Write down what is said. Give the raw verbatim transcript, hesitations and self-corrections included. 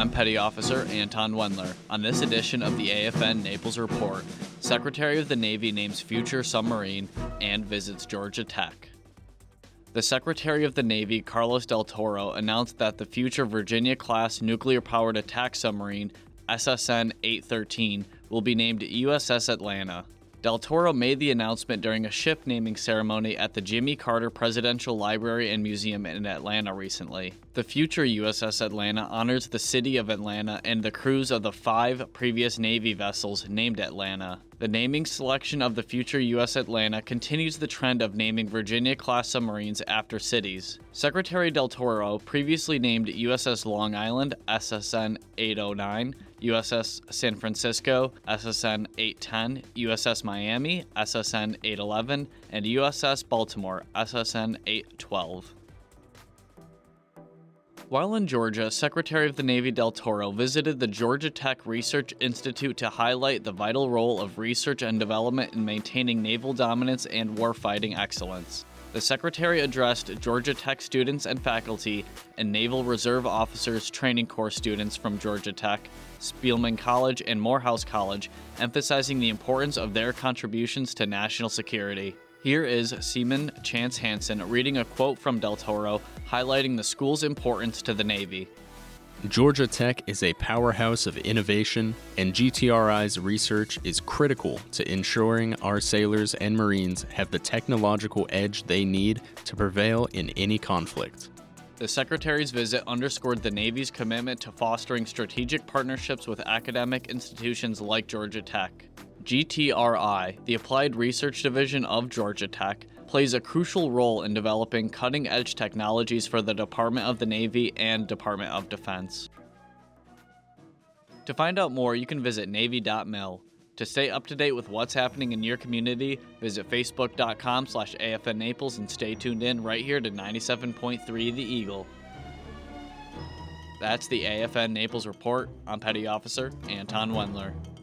I'm Petty Officer Anton Wendler. On this edition of the A F N Naples Report, Secretary of the Navy names future submarine and visits Georgia Tech. The Secretary of the Navy, Carlos Del Toro, announced that the future Virginia-class nuclear-powered attack submarine, S S N eight thirteen, will be named U S S Atlanta. Del Toro made the announcement during a ship naming ceremony at the Jimmy Carter Presidential Library and Museum in Atlanta recently. The future U S S Atlanta honors the city of Atlanta and the crews of the five previous Navy vessels named Atlanta. The naming selection of the future U S Atlanta continues the trend of naming Virginia-class submarines after cities. Secretary Del Toro previously named U S S Long Island, S S N eight oh nine, U S S San Francisco, S S N eight ten, U S S Miami, S S N eight eleven, and U S S Baltimore, S S N eight twelve. While in Georgia, Secretary of the Navy Del Toro visited the Georgia Tech Research Institute to highlight the vital role of research and development in maintaining naval dominance and warfighting excellence. The Secretary addressed Georgia Tech students and faculty and Naval Reserve Officers Training Corps students from Georgia Tech, Spielman College, and Morehouse College, emphasizing the importance of their contributions to national security. Here is Seaman Chance Hansen reading a quote from Del Toro, highlighting the school's importance to the Navy. Georgia Tech is a powerhouse of innovation, and G T R I's research is critical to ensuring our sailors and Marines have the technological edge they need to prevail in any conflict. The Secretary's visit underscored the Navy's commitment to fostering strategic partnerships with academic institutions like Georgia Tech. G T R I, the Applied Research Division of Georgia Tech, plays a crucial role in developing cutting-edge technologies for the Department of the Navy and Department of Defense. To find out more, you can visit Navy dot mil. To stay up to date with what's happening in your community, visit facebook dot com slash A F N Naples and stay tuned in right here to ninety-seven point three The Eagle. That's the A F N Naples Report. I'm Petty Officer Anton Wendler.